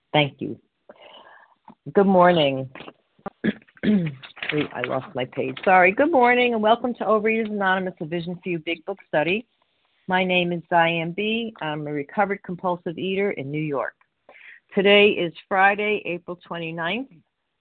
Thank you. Good morning. I lost my page. Sorry. Good morning and welcome to Overeaters Anonymous, a Vision for You Big Book Study. My name is Diane B. I'm a recovered compulsive eater in New York. Today is Friday, April 29th,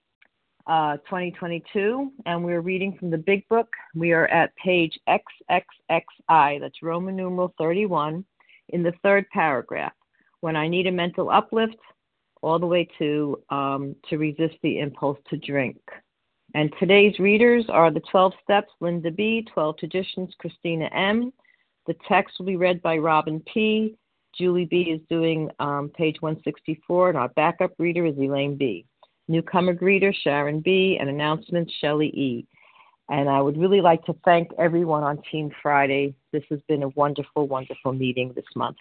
2022, and we're reading from the Big Book. We are at page XXXI, that's Roman numeral 31, in the third paragraph. When I need a mental uplift, all the way to resist the impulse to drink. And today's readers are the 12 Steps, Linda B., 12 Traditions, Christina M. The text will be read by Robin P. Julie B. is doing page 164, and our backup reader is Elaine B. Newcomer greeter, Sharon B., and announcements, Shelley E. And I would really like to thank everyone on Team Friday. This has been a wonderful, wonderful meeting this month.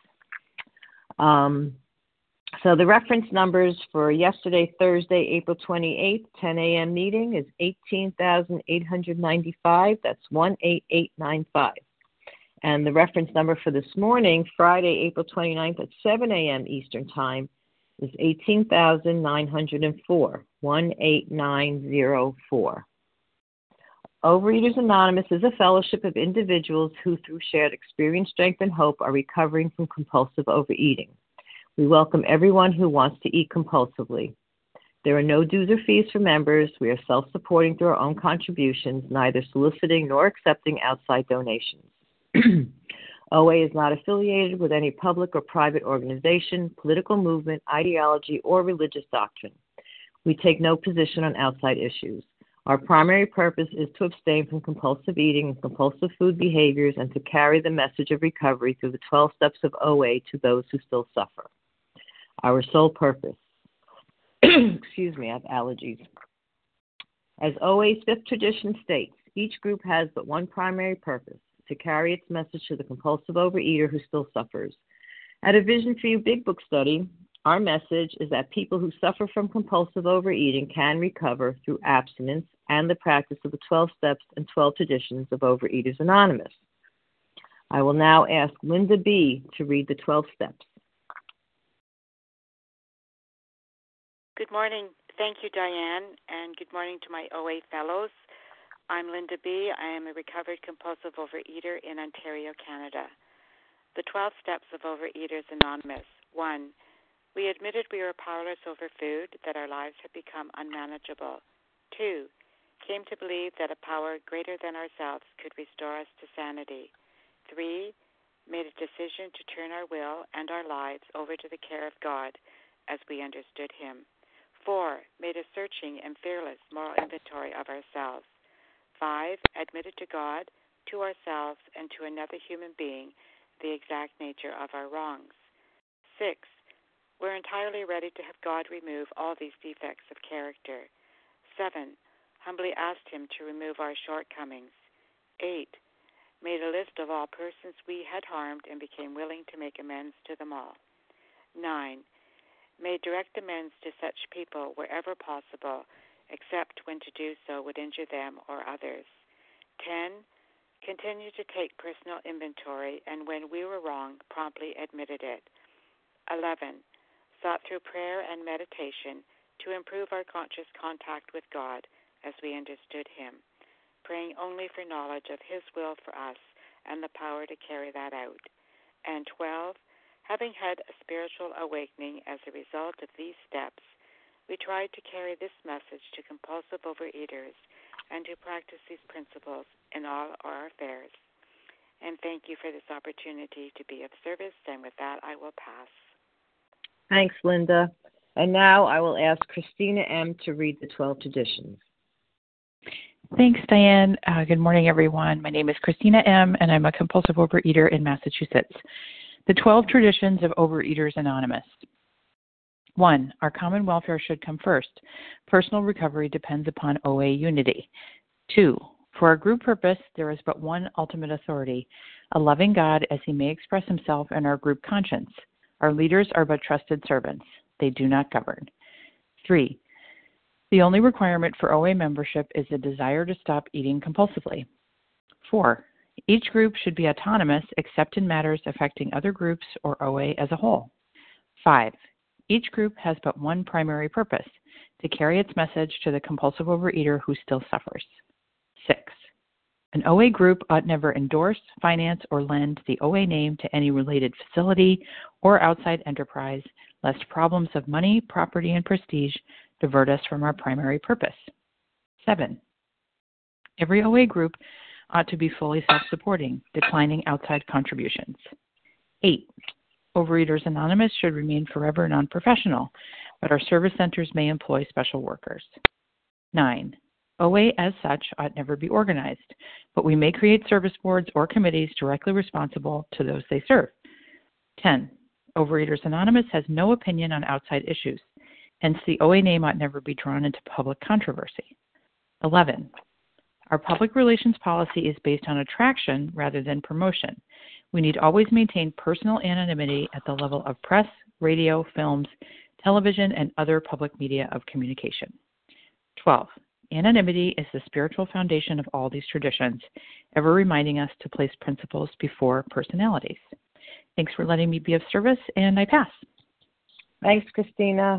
So the reference numbers for yesterday, Thursday, April 28th, 10 a.m. meeting is 18,895. That's 18895. And the reference number for this morning, Friday, April 29th at 7 a.m. Eastern Time, is 18,904, 18904. Overeaters Anonymous is a fellowship of individuals who, through shared experience, strength, and hope, are recovering from compulsive overeating. We welcome everyone who wants to eat compulsively. There are no dues or fees for members. We are self-supporting through our own contributions, neither soliciting nor accepting outside donations. OA is not affiliated with any public or private organization, political movement, ideology, or religious doctrine. We take no position on outside issues. Our primary purpose is to abstain from compulsive eating and compulsive food behaviors and to carry the message of recovery through the 12 steps of OA to those who still suffer. Our sole purpose, excuse me, I have allergies. As OA's fifth tradition states, each group has but one primary purpose, to carry its message to the compulsive overeater who still suffers. At a Vision for You Big Book study, our message is that people who suffer from compulsive overeating can recover through abstinence and the practice of the 12 steps and 12 traditions of Overeaters Anonymous. I will now ask Linda B. to read the 12 steps. Good morning. Thank you, Diane, and good morning to my OA fellows. I'm Linda B. I am a recovered compulsive overeater in Ontario, Canada. The 12 steps of Overeaters Anonymous. 1. We admitted we were powerless over food, that our lives had become unmanageable. 2. Came to believe that a power greater than ourselves could restore us to sanity. 3. Made a decision to turn our will and our lives over to the care of God as we understood Him. 4. Made a searching and fearless moral inventory of ourselves. 5. Admitted to God, to ourselves, and to another human being the exact nature of our wrongs. 6. We're entirely ready to have God remove all these defects of character. 7. Humbly asked Him to remove our shortcomings. 8. Made a list of all persons we had harmed and became willing to make amends to them all. 9. Made direct amends to such people wherever possible, except when to do so would injure them or others. 10. Continued to take personal inventory, and when we were wrong, promptly admitted it. 11. Sought through prayer and meditation to improve our conscious contact with God as we understood Him, praying only for knowledge of His will for us and the power to carry that out. And 12. Having had a spiritual awakening as a result of these steps, we tried to carry this message to compulsive overeaters and to practice these principles in all our affairs. And thank you for this opportunity to be of service, and with that, I will pass. Thanks, Linda. And now I will ask Christina M. to read the 12 traditions. Thanks, Diane. Good morning, everyone. My name is Christina M., and I'm a compulsive overeater in Massachusetts. The 12 traditions of Overeaters Anonymous. 1. Our common welfare should come first. Personal recovery depends upon OA unity. 2. For our group purpose, there is but one ultimate authority, a loving God as He may express Himself in our group conscience. Our leaders are but trusted servants. They do not govern. 3. The only requirement for OA membership is a desire to stop eating compulsively. 4. Each group should be autonomous except in matters affecting other groups or OA as a whole. 5. Each group has but one primary purpose, to carry its message to the compulsive overeater who still suffers. 6. An OA group ought never endorse, finance, or lend the OA name to any related facility or outside enterprise, lest problems of money, property, and prestige divert us from our primary purpose. 7. Every OA group ought to be fully self-supporting, declining outside contributions. 8. Overeaters Anonymous should remain forever non-professional, but our service centers may employ special workers. 9. OA as such ought never be organized, but we may create service boards or committees directly responsible to those they serve. 10. Overeaters Anonymous has no opinion on outside issues, hence the OA name ought never be drawn into public controversy. 11. Our public relations policy is based on attraction rather than promotion. We need always maintain personal anonymity at the level of press, radio, films, television, and other public media of communication. 12. Anonymity is the spiritual foundation of all these traditions, ever reminding us to place principles before personalities. Thanks for letting me be of service, and I pass. Thanks, Christina.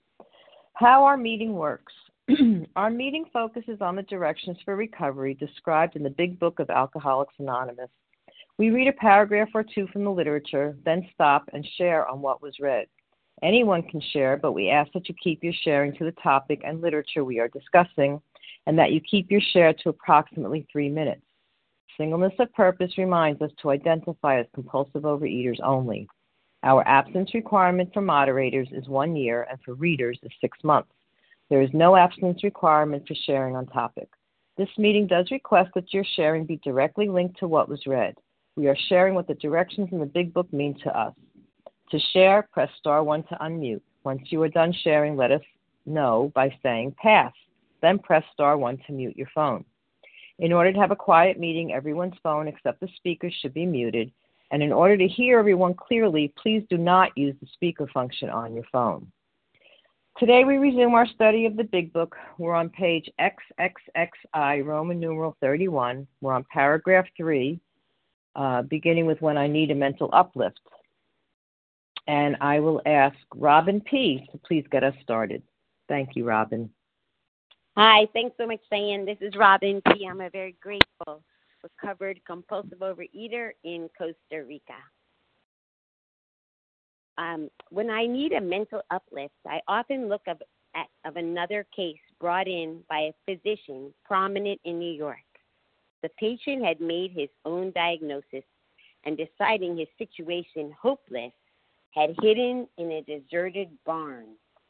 How our meeting works. Our meeting focuses on the directions for recovery described in the Big Book of Alcoholics Anonymous. We read a paragraph or two from the literature, then stop and share on what was read. Anyone can share, but we ask that you keep your sharing to the topic and literature we are discussing, and that you keep your share to approximately 3 minutes. Singleness of purpose reminds us to identify as compulsive overeaters only. Our absence requirement for moderators is 1 year, and for readers is 6 months. There is no abstinence requirement for sharing on topic. This meeting does request that your sharing be directly linked to what was read. We are sharing what the directions in the Big Book mean to us. To share, press star 1 to unmute. Once you are done sharing, let us know by saying pass. Then press star 1 to mute your phone. In order to have a quiet meeting, everyone's phone except the speaker should be muted. And in order to hear everyone clearly, please do not use the speaker function on your phone. Today we resume our study of the Big Book. We're on page XXXI, Roman numeral 31. We're on paragraph 3, beginning with when I need a mental uplift. And I will ask Robin P. to please get us started. Thank you, Robin. Hi, thanks so much, Diane. This is Robin P. I'm a very grateful, recovered compulsive overeater in Costa Rica. When I need a mental uplift, I often look of another case brought in by a physician prominent in New York. The patient had made his own diagnosis and, deciding his situation hopeless, had hidden in a deserted barn,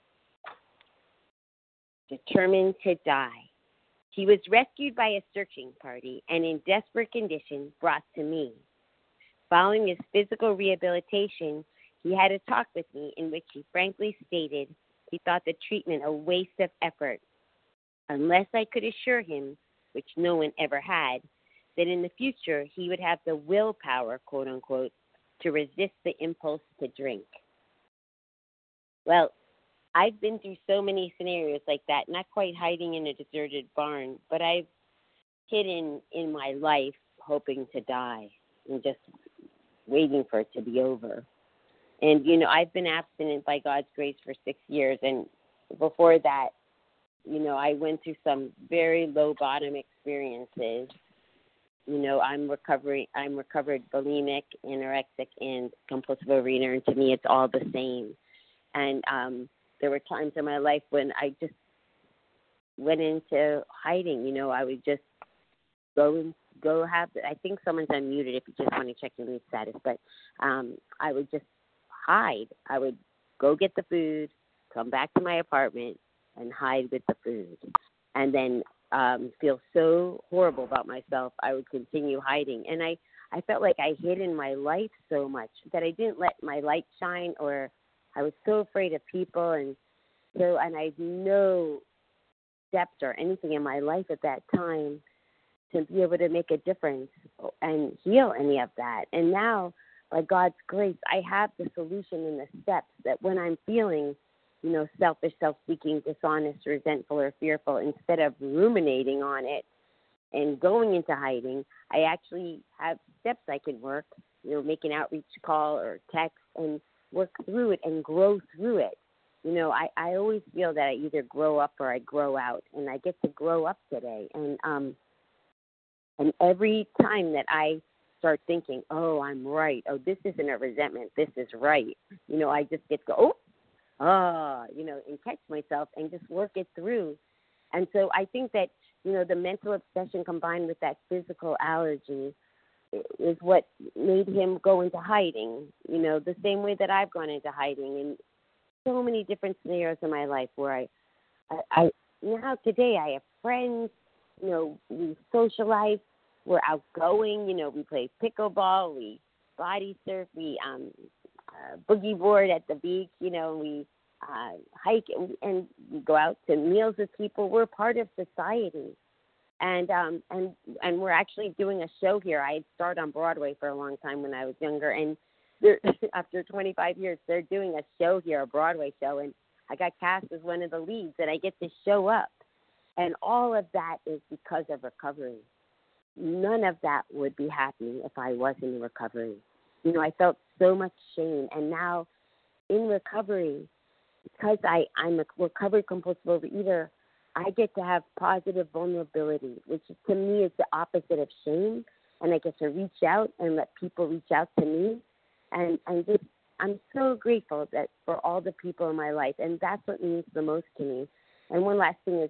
determined to die. He was rescued by a searching party and, in desperate condition, brought to me. Following his physical rehabilitation, he had a talk with me in which he frankly stated he thought the treatment a waste of effort, unless I could assure him, which no one ever had, that in the future he would have the willpower, quote unquote, to resist the impulse to drink. Well, I've been through so many scenarios like that, not quite hiding in a deserted barn, but I've hidden in my life hoping to die and just waiting for it to be over. And, I've been abstinent by God's grace for 6 years. And before that, I went through some very low bottom experiences. I'm recovered bulimic, anorexic, and compulsive overeater. And to me, it's all the same. And there were times in my life when I just went into hiding. I would just go have, I think someone's unmuted if you just want to check your mute status, but I would just hide. I would go get the food, come back to my apartment, and hide with the food. And then feel so horrible about myself, I would continue hiding. And I felt like I hid in my life so much that I didn't let my light shine, or I was so afraid of people. And I had no depth or anything in my life at that time to be able to make a difference and heal any of that. And now, by God's grace, I have the solution in the steps that when I'm feeling, selfish, self-seeking, dishonest, resentful, or fearful, instead of ruminating on it and going into hiding, I actually have steps I can work, make an outreach call or text and work through it and grow through it. I always feel that I either grow up or I grow out, and I get to grow up today. And every time that I start thinking, oh, I'm right, oh, this isn't a resentment, this is right, I just get to go, and catch myself and just work it through. And so I think that, the mental obsession combined with that physical allergy is what made him go into hiding, the same way that I've gone into hiding in so many different scenarios in my life where I now today I have friends, we socialize, we're outgoing, we play pickleball, we body surf, we boogie board at the beach, we hike, and we go out to meals with people. We're part of society. And we're actually doing a show here. I had starred on Broadway for a long time when I was younger, and after 25 years, they're doing a show here, a Broadway show, and I got cast as one of the leads, and I get to show up. And all of that is because of recovery. None of that would be happening if I wasn't in recovery. I felt so much shame, and now in recovery, because I'm a recovered compulsive overeater, I get to have positive vulnerability, which to me is the opposite of shame, and I get to reach out and let people reach out to me, and I'm so grateful that for all the people in my life, and that's what means the most to me. And one last thing is,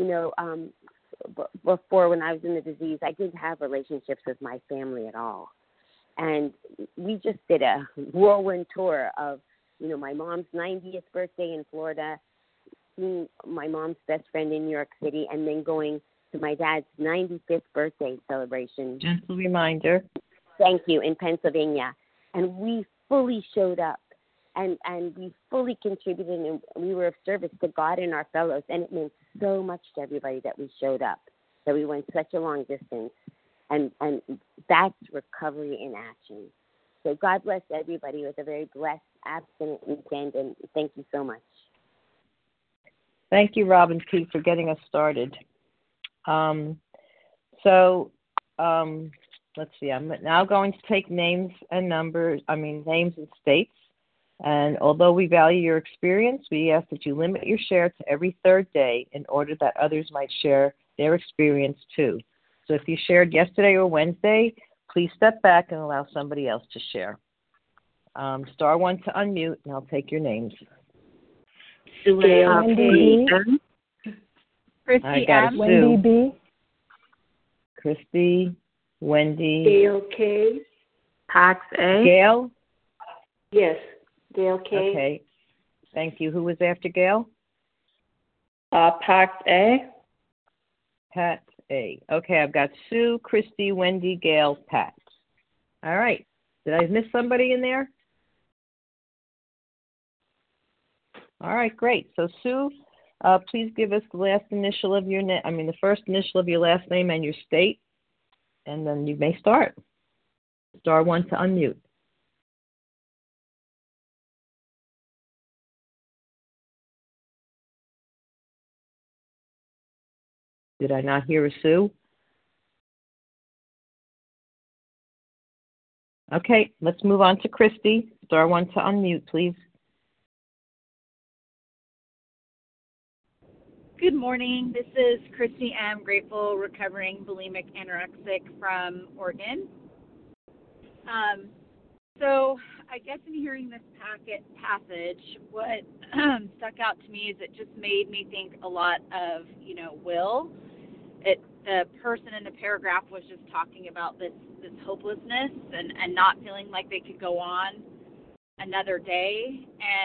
before when I was in the disease, I didn't have relationships with my family at all, and we just did a whirlwind tour of, my mom's 90th birthday in Florida, seeing my mom's best friend in New York City, and then going to my dad's 95th birthday celebration. Gentle reminder. Thank you, in Pennsylvania. And we fully showed up, and we fully contributed, and we were of service to God and our fellows, and it meant so much to everybody that we showed up, that we went such a long distance, and that's recovery in action. So God bless everybody with a very blessed, abstinent weekend, and thank you so much. Thank you, Robin P., for getting us started. Let's see. I'm now going to take names and states. And although we value your experience, we ask that you limit your share to every third day in order that others might share their experience too. So if you shared yesterday or Wednesday, please step back and allow somebody else to share. Star 1 to unmute, and I'll take your names. Gail P. M. Christy M. Wendy B. Christy, Wendy. Gail K. Pax A. Gail? Yes, Gail K. Okay. Thank you. Who was after Gail? Pax A. Pat A. Okay, I've got Sue, Christy, Wendy, Gail, Pat. All right. Did I miss somebody in there? All right, great. So Sue, please give us the last initial of your the first initial of your last name and your state, and then you may start. Star 1 to unmute. Did I not hear a Sue? Okay, let's move on to Christy. Star 1 to unmute, please. Good morning. This is Christy M., grateful, recovering bulimic anorexic from Oregon. So I guess in hearing this passage, what stuck out to me is it just made me think a lot of, will. The person in the paragraph was just talking about this hopelessness and not feeling like they could go on another day.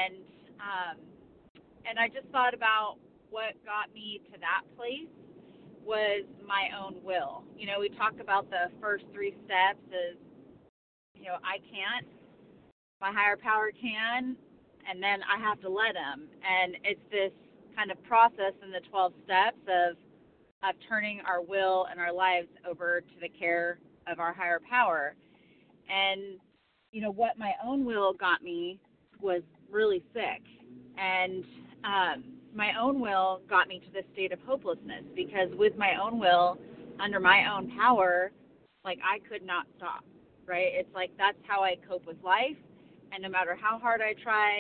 And I just thought about what got me to that place was my own will. We talk about the first 3 steps as, I can't, my higher power can, and then I have to let him. And it's this kind of process in the 12 steps of turning our will and our lives over to the care of our higher power. And, what my own will got me was really sick. And my own will got me to this state of hopelessness, because with my own will, under my own power, I could not stop, right? It's that's how I cope with life. And no matter how hard I tried,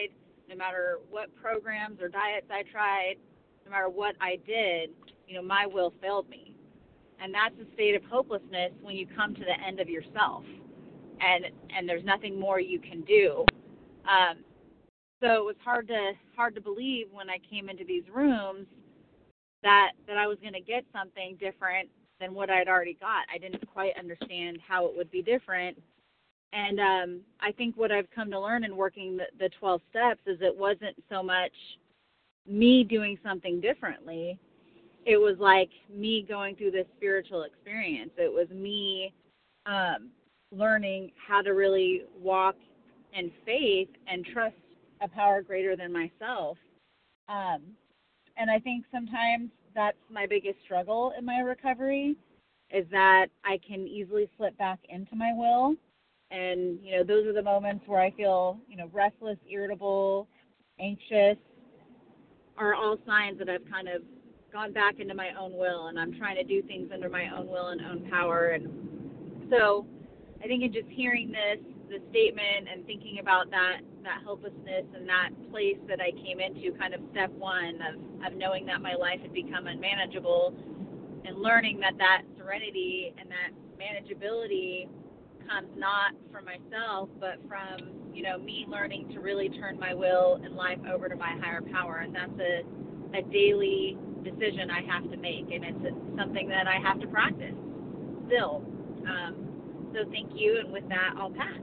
no matter what programs or diets I tried, no matter what I did, my will failed me. And that's a state of hopelessness when you come to the end of yourself, and there's nothing more you can do. So it was hard to believe when I came into these rooms that I was going to get something different than what I'd already got. I didn't quite understand how it would be different. And I think what I've come to learn in working the 12 steps is it wasn't so much me doing something differently. It was like me going through this spiritual experience. It was me learning how to really walk in faith and trust a power greater than myself. And I think sometimes that's my biggest struggle in my recovery, is that I can easily slip back into my will. And, those are the moments where I feel, restless, irritable, anxious, are all signs that I've kind of gone back into my own will, and I'm trying to do things under my own will and own power. And so I think in just hearing the statement and thinking about that hopelessness and that place that I came into, kind of step one of knowing that my life had become unmanageable, and learning that serenity and that manageability comes not from myself, but from, me learning to really turn my will and life over to my higher power. And that's a daily decision I have to make, and it's something that I have to practice still. So thank you, and with that, I'll pass.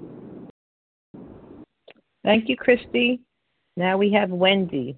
Thank you, Christy. Now we have Wendy.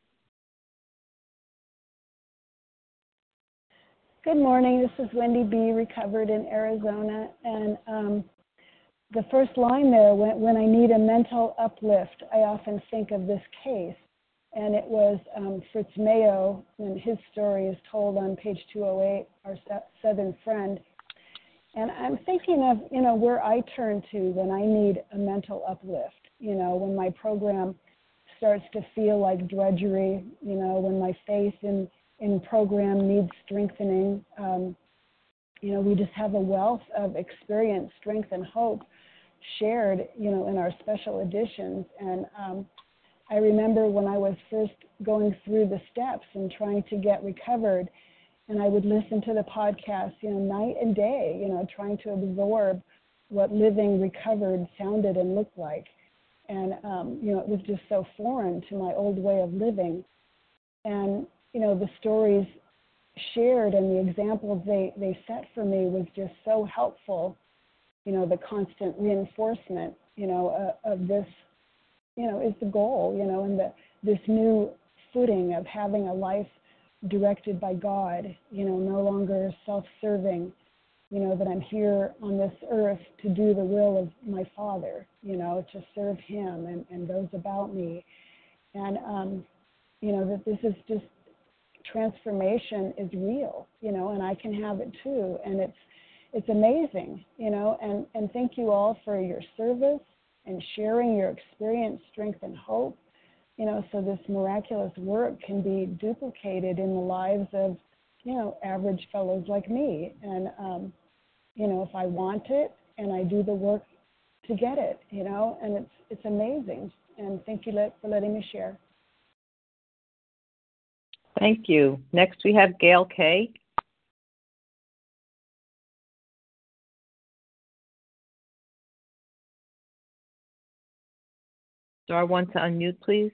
Good morning. This is Wendy B., recovered in Arizona. And the first line there, when I need a mental uplift, I often think of this case. And it was Fritz Mayo, and his story is told on page 208, our Southern friend. And I'm thinking of, where I turn to when I need a mental uplift, when my program starts to feel like drudgery, when my faith in program needs strengthening. We just have a wealth of experience, strength, and hope shared, in our special editions. And I remember when I was first going through the steps and trying to get recovered, and I would listen to the podcast, night and day, trying to absorb what living recovered sounded and looked like. And, it was just so foreign to my old way of living. And, the stories shared and the examples they set for me was just so helpful, the constant reinforcement, of this, is the goal, and this new footing of having a life directed by God, no longer self-serving, that I'm here on this earth to do the will of my Father, to serve Him and those about me. And, that this is just transformation is real, and I can have it too. And it's amazing, and thank you all for your service and sharing your experience, strength, and hope, so this miraculous work can be duplicated in the lives of, average fellows like me. And, if I want it and I do the work to get it, and it's amazing. And thank you for letting me share. Thank you. Next we have Gail K. Star one to unmute, please.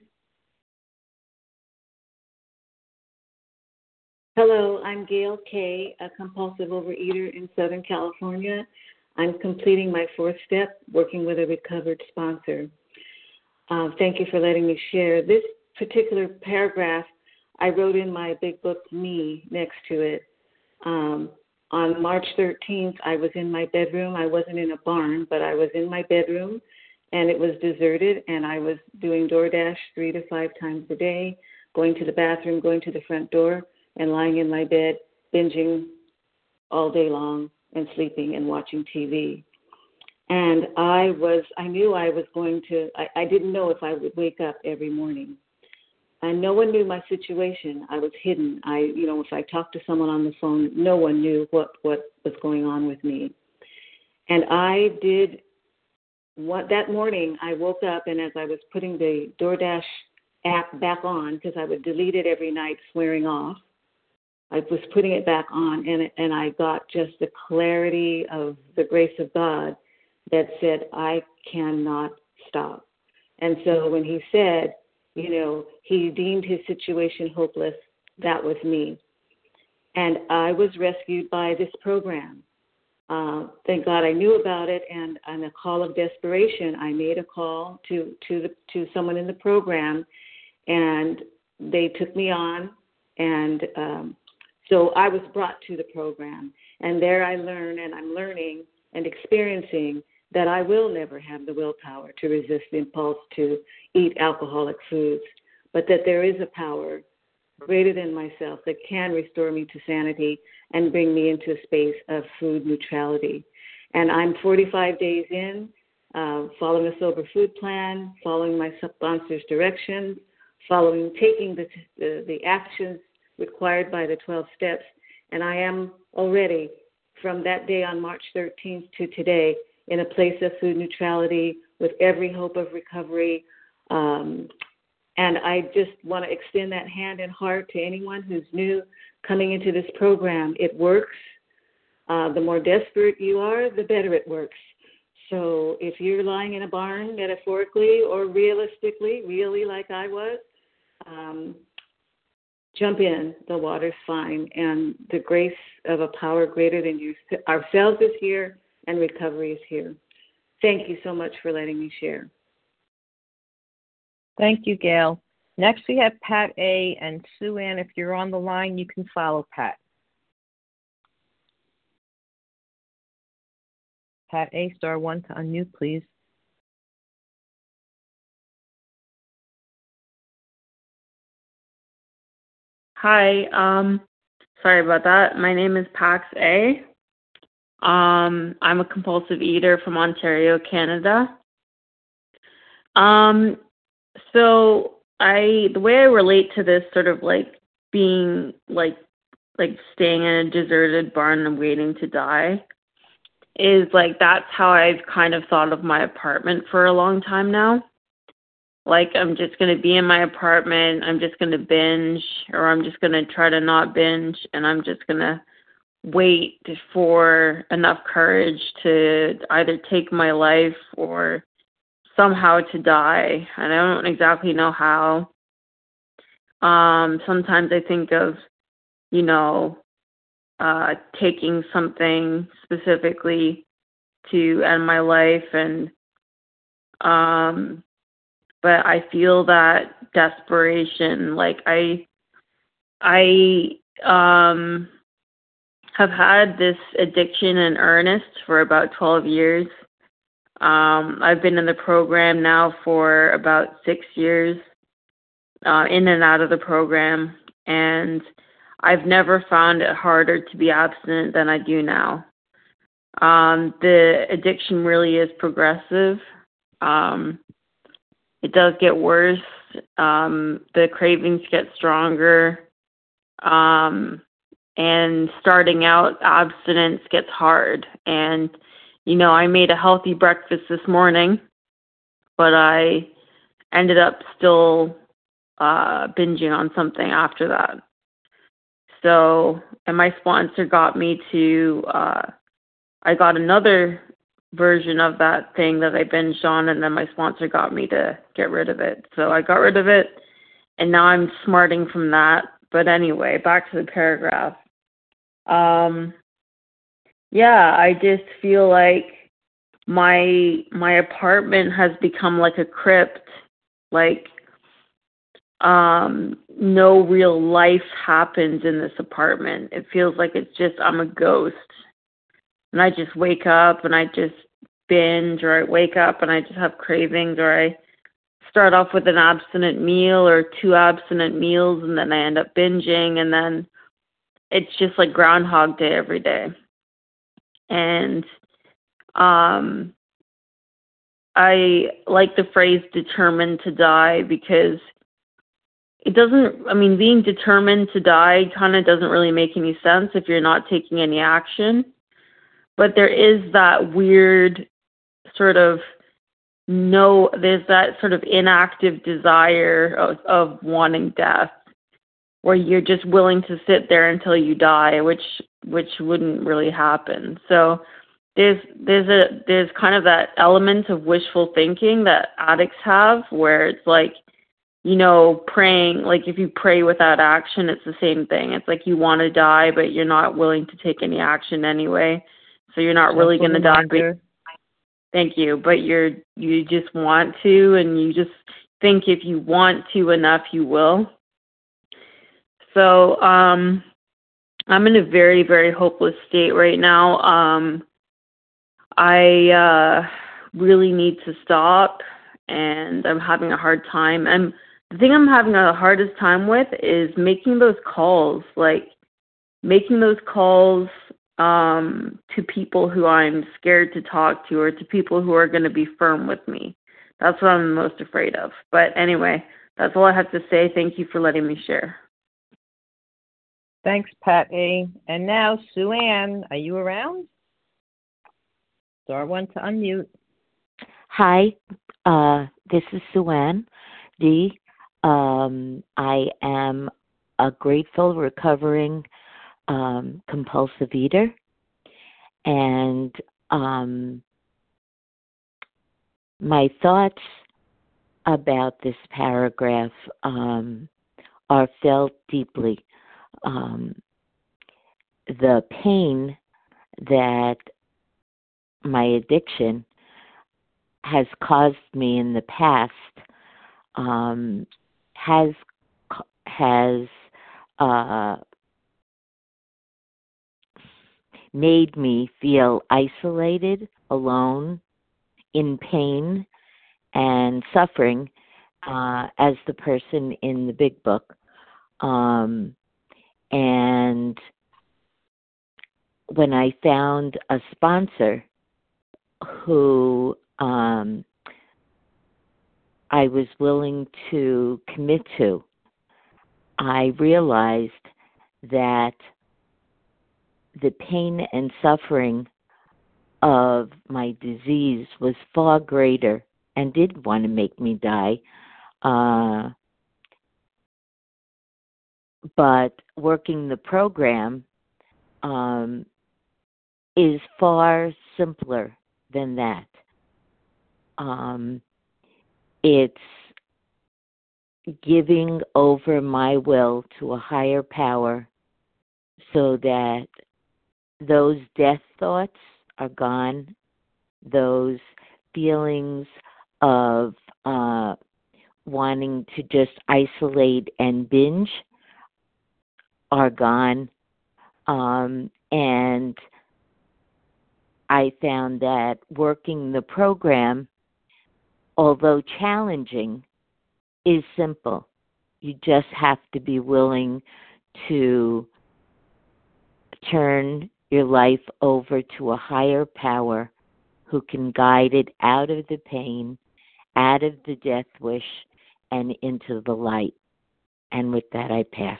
Hello, I'm Gail K., a compulsive overeater in Southern California. I'm completing my fourth step, working with a recovered sponsor. Thank you for letting me share. This particular paragraph I wrote in my big book, Me, next to it. On March 13th, I was in my bedroom. I wasn't in a barn, but I was in my bedroom, and it was deserted, and I was doing DoorDash 3 to 5 times a day, going to the bathroom, going to the front door, and lying in my bed, binging all day long and sleeping and watching TV. And I knew I was going to, I didn't know if I would wake up every morning. And no one knew my situation. I was hidden. If I talked to someone on the phone, no one knew what was going on with me. And I did that morning, I woke up, and as I was putting the DoorDash app back on, because I would delete it every night, swearing off, I was putting it back on, and I got just the clarity of the grace of God that said, I cannot stop. And so when he said, he deemed his situation hopeless, that was me. And I was rescued by this program. Thank God I knew about it, and on a call of desperation, I made a call to someone in the program, and they took me on, and so I was brought to the program. And there I learned, and I'm learning and experiencing that I will never have the willpower to resist the impulse to eat alcoholic foods, but that there is a power greater than myself that can restore me to sanity and bring me into a space of food neutrality. And I'm 45 days in, following a sober food plan, following my sponsor's directions, taking the actions required by the 12 steps. And I am already, from that day on March 13th to today, in a place of food neutrality with every hope of recovery. And I just want to extend that hand and heart to anyone who's new coming into this program. It works. The more desperate you are, the better it works. So if you're lying in a barn, metaphorically or realistically, really like I was, jump in. The water's fine. And the grace of a power greater than ourselves is here, and recovery is here. Thank you so much for letting me share. Thank you, Gail. Next, we have Pat A. and Sue Ann. If you're on the line, you can follow Pat. Pat A, *1 to unmute, please. Hi. Sorry about that. My name is Pax A. I'm a compulsive eater from Ontario, Canada. So the way I relate to this sort of like being like staying in a deserted barn and waiting to die is like that's how I've kind of thought of my apartment for a long time now. Like I'm just going to be in my apartment, I'm just going to binge, or I'm just going to try to not binge, and I'm just going to wait for enough courage to either take my life or somehow to die. And I don't exactly know how. Sometimes I think of, taking something specifically to end my life, and but I feel that desperation. Like I have had this addiction in earnest for about 12 years. I've been in the program now for about 6 years, in and out of the program, and I've never found it harder to be abstinent than I do now. The addiction really is progressive. It does get worse. The cravings get stronger. And starting out, abstinence gets hard. And, I made a healthy breakfast this morning, but I ended up still binging on something after that. So, and my sponsor got me to, I got another version of that thing that I binged on, and then my sponsor got me to get rid of it. So I got rid of it, and now I'm smarting from that. But anyway, back to the paragraph. I just feel like my apartment has become like a crypt. Like, no real life happens in this apartment. It feels like it's just, I'm a ghost. And I just wake up and I just binge, or I wake up and I just have cravings, or I start off with an abstinent meal or 2 abstinent meals, and then I end up binging, and then it's just like Groundhog Day every day. And I like the phrase determined to die, because it doesn't, being determined to die kind of doesn't really make any sense if you're not taking any action. But there is that weird sort of there's that sort of inactive desire of wanting death, where you're just willing to sit there until you die, which wouldn't really happen. So there's kind of that element of wishful thinking that addicts have, where it's like, praying, like if you pray without action, it's the same thing. It's like you want to die, but you're not willing to take any action anyway. So you're not really going to die. Thank you. But you just want to, and you just think if you want to enough, you will. So I'm in a very, very hopeless state right now. I really need to stop, and I'm having a hard time. And the thing I'm having the hardest time with is making those calls, to people who I'm scared to talk to, or to people who are going to be firm with me. That's what I'm most afraid of. But anyway, that's all I have to say. Thank you for letting me share. Thanks, Patty. And now, Sue Ann, are you around? Star one to unmute. Hi, this is Sue Ann D. I am a grateful, recovering compulsive eater, and my thoughts about this paragraph are felt deeply. The pain that my addiction has caused me in the past has made me feel isolated, alone, in pain and suffering as the person in the big book. And when I found a sponsor who I was willing to commit to, I realized that the pain and suffering of my disease was far greater and did want to make me die. But working the program is far simpler than that. It's giving over my will to a higher power so that those death thoughts are gone. Those feelings of wanting to just isolate and binge are gone. And I found that working the program, although challenging, is simple. You just have to be willing to turn your life over to a higher power who can guide it out of the pain, out of the death wish, and into the light. And with that, I pass.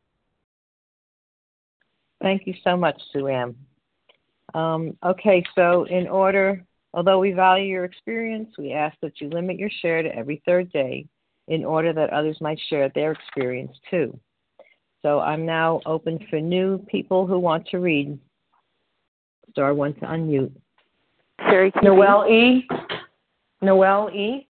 Thank you so much, Sue Ann. Okay, so although we value your experience, we ask that you limit your share to every third day in order that others might share their experience too. So I'm now open for new people who want to read. Star one to unmute. Sherry KB. Noelle E.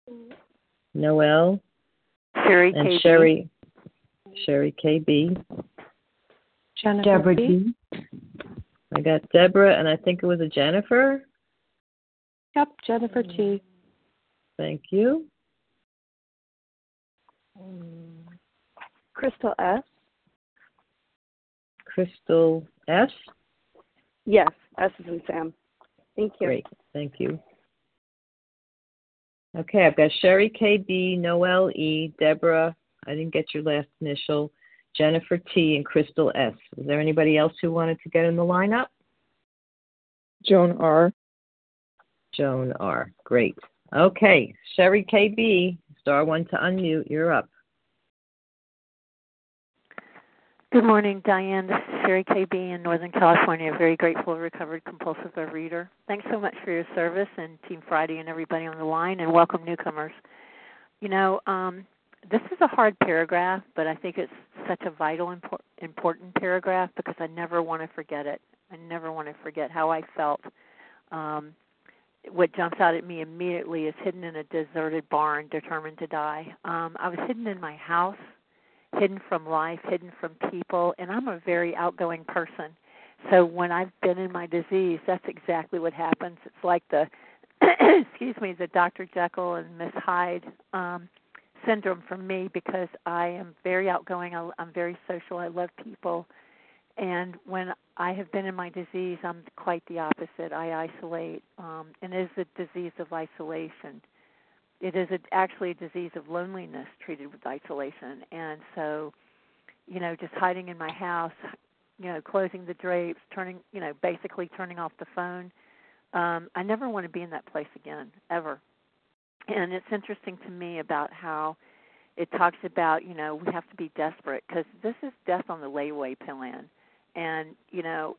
Sherry and KB. Sherry KB. Jennifer Deborah D. I got Deborah, and I think it was a Jennifer. Yep, Jennifer T. Thank you. Crystal S. Crystal S. Yes, S is in Sam. Thank you. Great, thank you. Okay, I've got Sherry KB, Noelle E, Deborah, I didn't get your last initial, Jennifer T, and Crystal S. Is there anybody else who wanted to get in the lineup? Joan R. Joan R. Great. Okay, Sherry KB, star one to unmute. You're up. Good morning, Diane. This is Sherry KB in Northern California. Very grateful, recovered compulsive overeater. Thanks so much for your service and Team Friday and everybody on the line, and welcome newcomers. You know, this is a hard paragraph, but I think it's such a vital, important paragraph because I never want to forget it. I never want to forget how I felt. What jumps out at me immediately is hidden in a deserted barn, determined to die. I was hidden in my house, hidden from life, hidden from people, and I'm a very outgoing person. So when I've been in my disease, that's exactly what happens. It's like the, the Dr. Jekyll and Miss Hyde syndrome for me, because I am very outgoing. I'm very social. I love people. And when I have been in my disease, I'm quite the opposite. I isolate, and it is a disease of isolation. It is actually a disease of loneliness treated with isolation. And so, you know, just hiding in my house, you know, closing the drapes, basically turning off the phone. I never want to be in that place again, ever. And it's interesting to me about how it talks about, you know, we have to be desperate because this is death on the layaway plan. And, you know,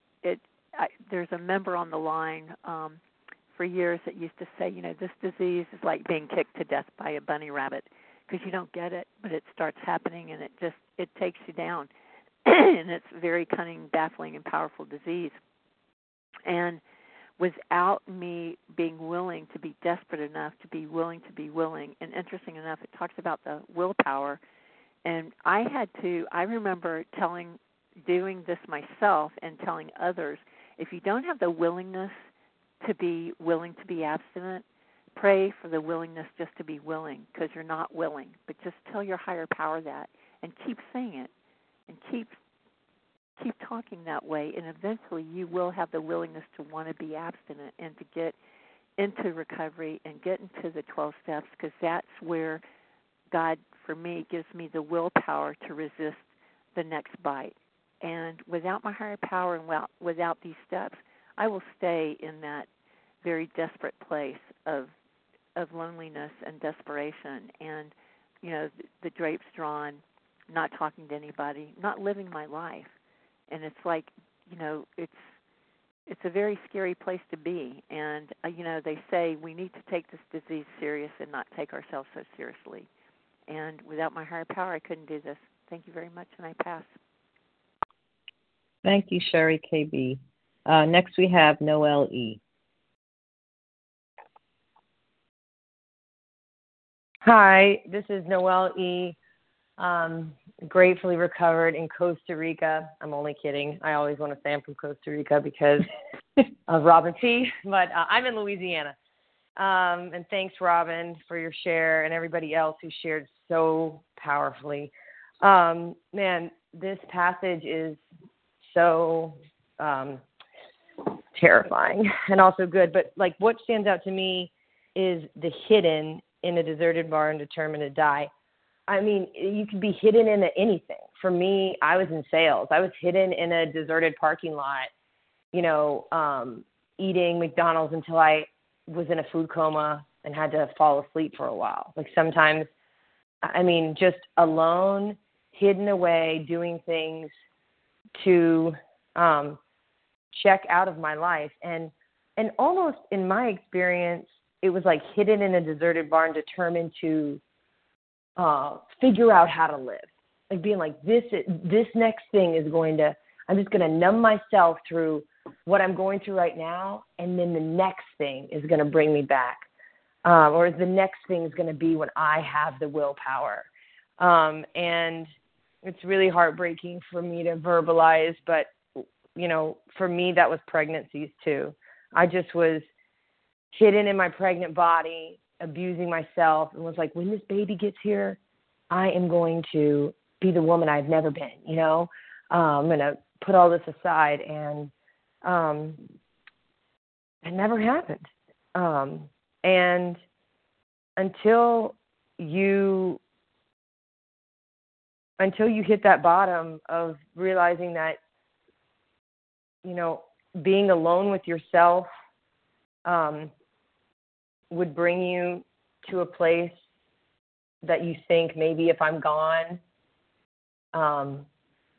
there's a member on the line for years that used to say, you know, this disease is like being kicked to death by a bunny rabbit because you don't get it, but it starts happening and it takes you down. And it's a very cunning, baffling, and powerful disease. And without me being willing to be desperate enough to be willing, and interesting enough, it talks about the willpower. And I remember doing this myself and telling others, if you don't have the willingness to be willing to be abstinent, pray for the willingness just to be willing, because you're not willing. But just tell your higher power that and keep saying it and keep talking that way, and eventually you will have the willingness to want to be abstinent and to get into recovery and get into the 12 steps, because that's where God, for me, gives me the willpower to resist the next bite. And without my higher power and without these steps, I will stay in that very desperate place of loneliness and desperation, and, you know, the drapes drawn, not talking to anybody, not living my life. And it's like, you know, it's a very scary place to be. And, you know, they say we need to take this disease serious and not take ourselves so seriously. And without my higher power, I couldn't do this. Thank you very much, and I pass. Thank you, Sherry KB. Next we have Noelle E. Hi, this is Noelle E. Gratefully recovered in Costa Rica. I'm only kidding. I always want to say I'm from Costa Rica because of Robin T., but I'm in Louisiana. And thanks, Robin, for your share, and everybody else who shared so powerfully. Man, this passage is so terrifying and also good. But, like, what stands out to me is the hidden in a deserted barn determined to die. I mean, you could be hidden in anything. For me, I was in sales. I was hidden in a deserted parking lot, you know, eating McDonald's until I was in a food coma and had to fall asleep for a while. Like sometimes, I mean, just alone, hidden away, doing things to check out of my life. And almost in my experience, it was like hidden in a deserted barn, determined to figure out how to live. Like being like, this next thing is I'm just going to numb myself through what I'm going through right now, and then the next thing is going to bring me back. Or the next thing is going to be when I have the willpower. And it's really heartbreaking for me to verbalize, but, you know, for me, that was pregnancies too. I just was hidden in my pregnant body, abusing myself, and was like, when this baby gets here, I am going to be the woman I've never been, you know? I'm going to put all this aside, and it never happened. And until you hit that bottom of realizing that, you know, being alone with yourself would bring you to a place that you think, maybe if I'm gone,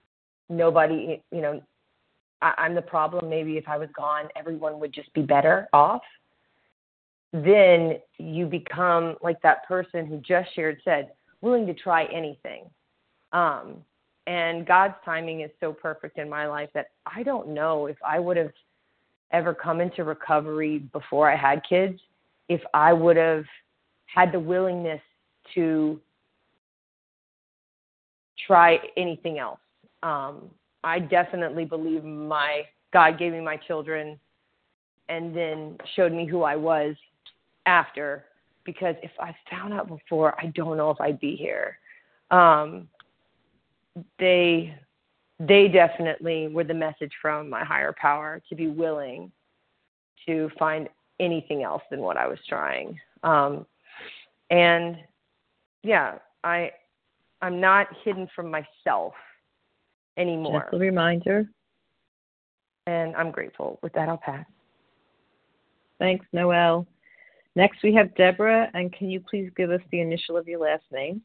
nobody, I'm the problem. Maybe if I was gone, everyone would just be better off. Then you become like that person who just said, willing to try anything. And God's timing is so perfect in my life that I don't know if I would have ever come into recovery before I had kids, if I would have had the willingness to try anything else. I definitely believe God gave me my children and then showed me who I was after, because if I found out before, I don't know if I'd be here. They definitely were the message from my higher power to be willing to find anything else than what I was trying. And yeah, I'm not hidden from myself anymore. Gentle reminder. And I'm grateful. With that, I'll pass. Thanks, Noelle. Next, we have Deborah, and can you please give us the initial of your last name?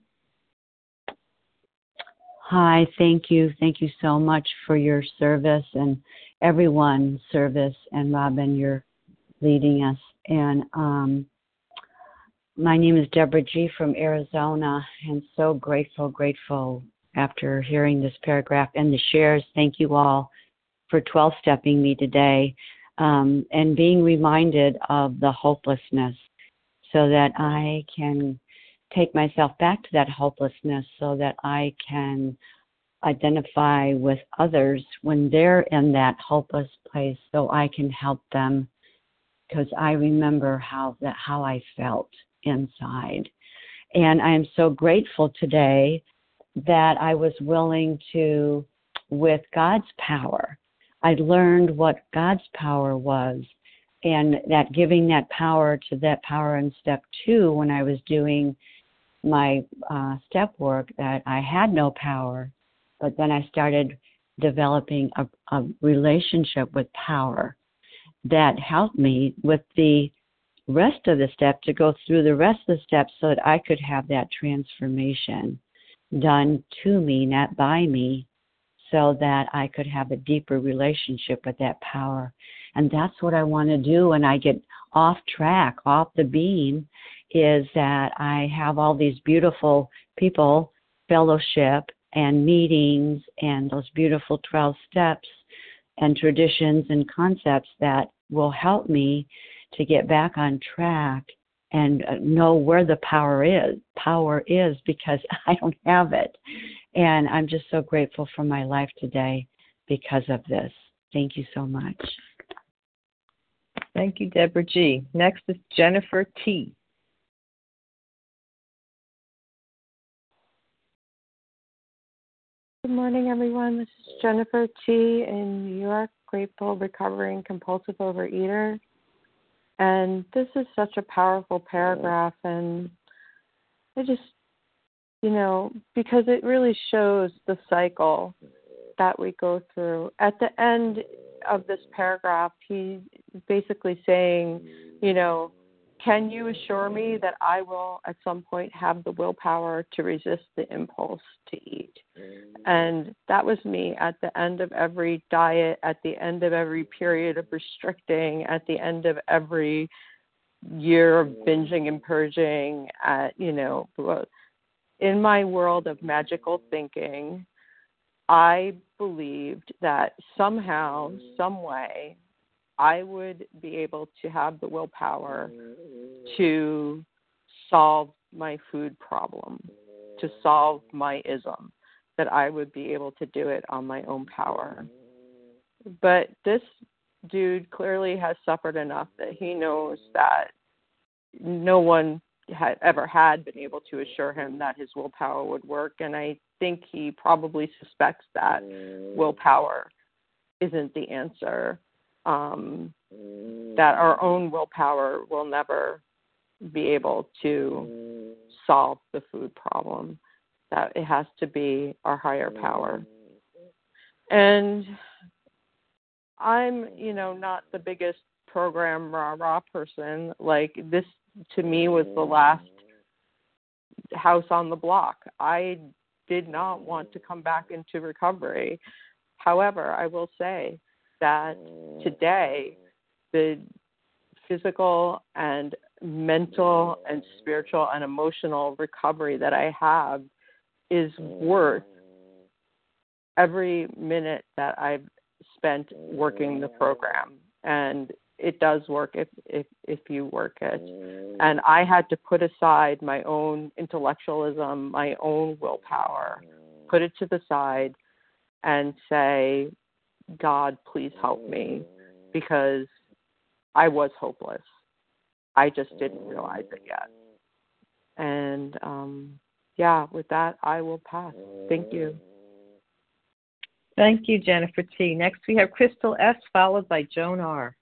Hi, thank you. Thank you so much for your service and everyone's service. And Robin, you're leading us. And my name is Deborah G. from Arizona, and so grateful after hearing this paragraph and the shares. Thank you all for 12-stepping me today and being reminded of the hopelessness so that I can take myself back to that hopelessness so that I can identify with others when they're in that hopeless place so I can help them, because I remember how I felt inside. And I am so grateful today that I was willing to, with God's power, I learned what God's power was, and that giving that power to that power in step 2 when I was doing my step work, that I had no power, but then I started developing a relationship with power that helped me with the rest of the step to go through the rest of the steps so that I could have that transformation done to me, not by me, so that I could have a deeper relationship with that power. And that's what I want to do when I get off track, off the beam, is that I have all these beautiful people, fellowship and meetings and those beautiful 12 steps and traditions and concepts that will help me to get back on track and know where the power is because I don't have it. And I'm just so grateful for my life today because of this. Thank you so much. Thank you, Deborah G. Next is Jennifer T. Good morning, everyone. This is Jennifer T. in New York, grateful, recovering compulsive overeater. And this is such a powerful paragraph, and I just, because it really shows the cycle that we go through. At the end of this paragraph, he's basically saying, can you assure me that I will at some point have the willpower to resist the impulse to eat? And that was me at the end of every diet, at the end of every period of restricting, at the end of every year of binging and purging, in my world of magical thinking, I believed that somehow, some way, I would be able to have the willpower to solve my food problem, to solve my ism, that I would be able to do it on my own power. But this dude clearly has suffered enough that he knows that no one had been able to assure him that his willpower would work. And I think he probably suspects that willpower isn't the answer, that our own willpower will never be able to solve the food problem, that it has to be our higher power. And I'm, not the biggest program rah-rah person. Like, this to me was the last house on the block. I did not want to come back into recovery. However, I will say that today, the physical and mental and spiritual and emotional recovery that I have is worth every minute that I've spent working the program. And it does work if you work it. And I had to put aside my own intellectualism, my own willpower, put it to the side and say, God, please help me, because I was hopeless. I just didn't realize it yet. And with that, I will pass. Thank you. Thank you, Jennifer T. Next, we have Crystal S., followed by Joan R.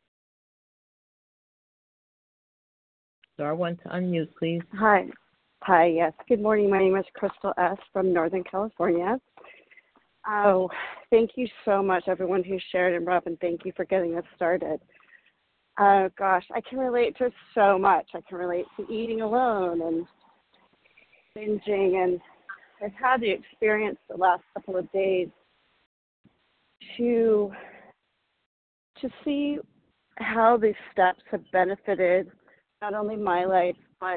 Star one to unmute, please. Hi, yes. Good morning. My name is Crystal S. from Northern California. Oh, thank you so much, everyone who shared, and Robin, thank you for getting us started. Gosh, I can relate to so much. I can relate to eating alone and binging, and I've had the experience the last couple of days to see how these steps have benefited not only my life, but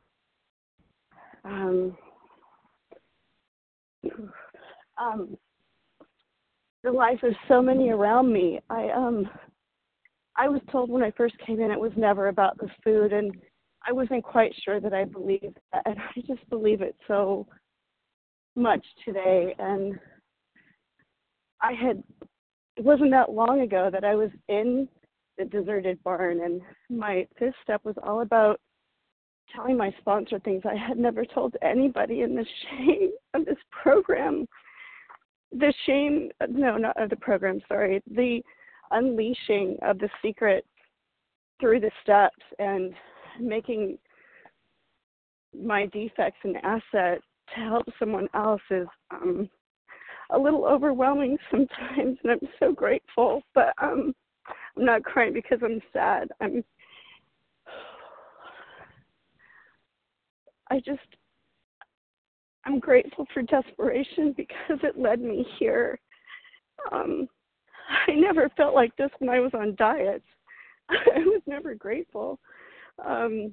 the life of so many around me. I was told when I first came in it was never about the food, and I wasn't quite sure that I believed that, and I just believe it so much today. And it wasn't that long ago that I was in the deserted barn, and my fifth step was all about telling my sponsor things I had never told anybody, and the shame of this program, the unleashing of the secret through the steps and making my defects an asset to help someone else is a little overwhelming sometimes, and I'm so grateful, but I'm not crying because I'm sad. I'm grateful for desperation because it led me here. I never felt like this when I was on diets. I was never grateful. I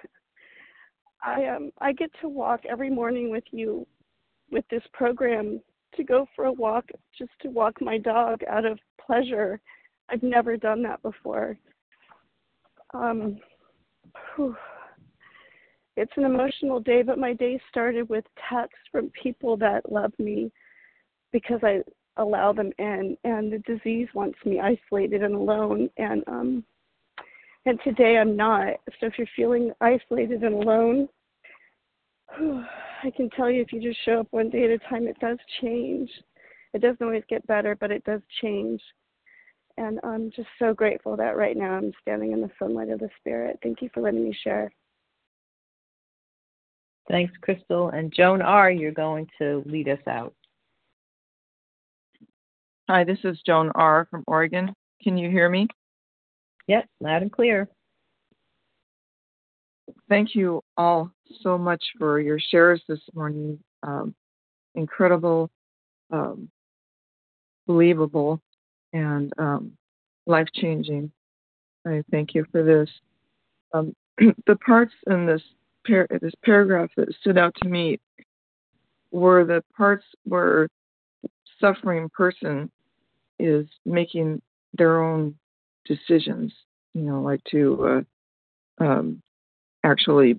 get to walk every morning with you with this program, to go for a walk, just to walk my dog out of pleasure. I've never done that before. It's an emotional day, but my day started with texts from people that love me because I allow them in, and the disease wants me isolated and alone, and today I'm not. So if you're feeling isolated and alone, I can tell you, if you just show up one day at a time, it does change. It doesn't always get better, but it does change. And I'm just so grateful that right now I'm standing in the sunlight of the Spirit. Thank you for letting me share. Thanks, Crystal. And Joan R., you're going to lead us out. Hi, this is Joan R. from Oregon. Can you hear me? Yep, loud and clear. Thank you all so much for your shares this morning. Incredible, believable, and life-changing. I thank you for this. The parts in this paragraph that stood out to me were the parts where suffering person is making their own decisions, like to actually,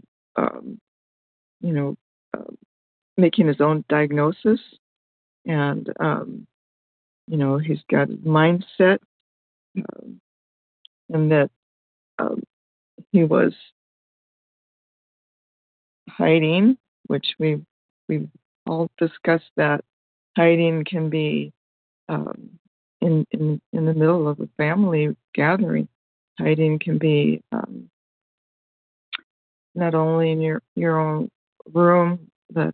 making his own diagnosis, and, he's got mindset, and that he was hiding, which we've all discussed, that hiding can be in the middle of a family gathering. Hiding can be not only in your own room, but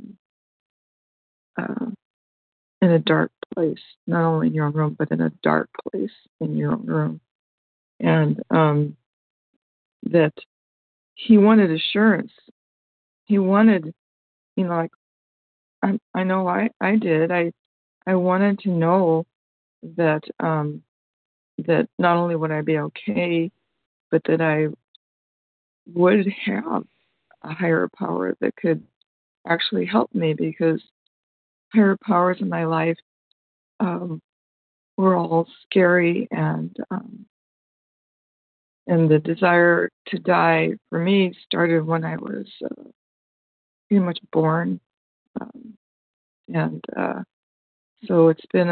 in a dark place. Not only in your own room, but in a dark place in your own room. And that he wanted assurance. He wanted, I know I did. I I wanted to know that that not only would I be okay, but that I would have a higher power that could actually help me, because higher powers in my life were all scary, and the desire to die for me started when I was pretty much born, and so it's been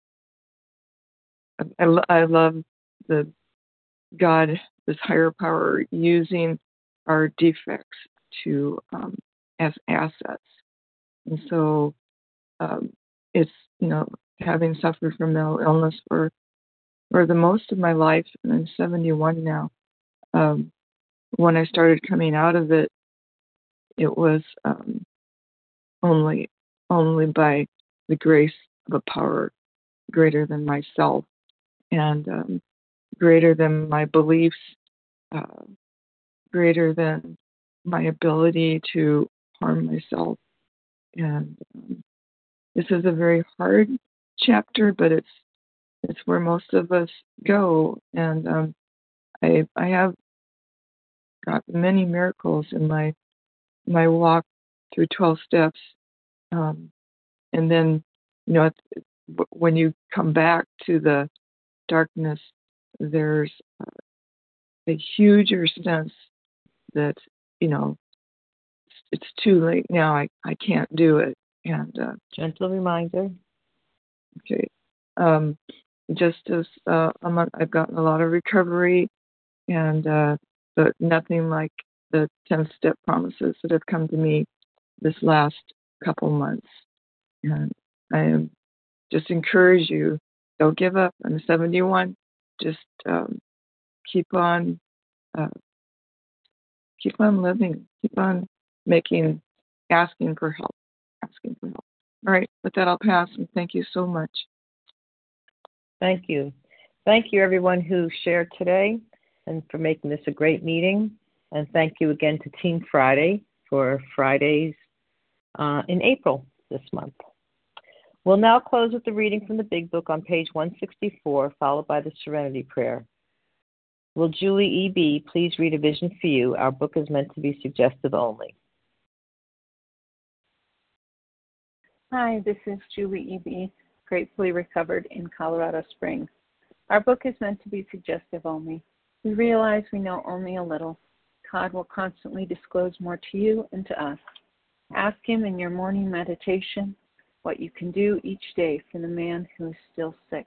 I love the God, this higher power, using our defects to as assets. And so it's, having suffered from mental illness for the most of my life, and I'm 71 now. When I started coming out of it, it was only by the grace of a power greater than myself, and greater than my beliefs, greater than my ability to harm myself. And this is a very hard chapter, but it's where most of us go. And I have got many miracles in my walk through 12 steps. And then, when you come back to the darkness, there's a huger sense that, it's too late now. I can't do it. And gentle reminder. Okay. Just as I've gotten a lot of recovery, and but nothing like the 10-step promises that have come to me this last couple months. And I just encourage you, don't give up. I'm 71. Just keep on living. Keep on asking for help. All right, with that, I'll pass, and thank you so much. Thank you. Thank you, everyone who shared today, and for making this a great meeting. And thank you again to Team Friday for Fridays in April this month. We'll now close with the reading from the Big Book on page 164, followed by the Serenity Prayer. Will Julie E.B. please read A Vision for You? Our book is meant to be suggestive only. Hi, this is Julie E.B., gratefully recovered in Colorado Springs. Our book is meant to be suggestive only. We realize we know only a little. God will constantly disclose more to you and to us. Ask Him in your morning meditation what you can do each day for the man who is still sick.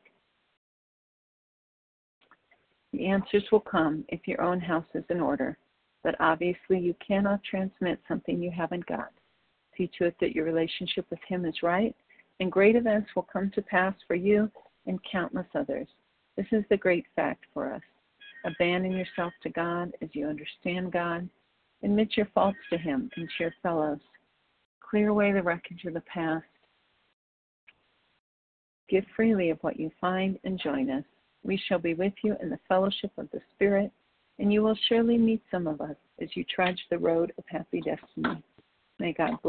The answers will come if your own house is in order, but obviously you cannot transmit something you haven't got. See to it that your relationship with Him is right, and great events will come to pass for you and countless others. This is the great fact for us. Abandon yourself to God as you understand God. Admit your faults to Him and to your fellows. Clear away the wreckage of the past. Give freely of what you find and join us. We shall be with you in the fellowship of the Spirit, and you will surely meet some of us as you trudge the road of happy destiny. May God bless.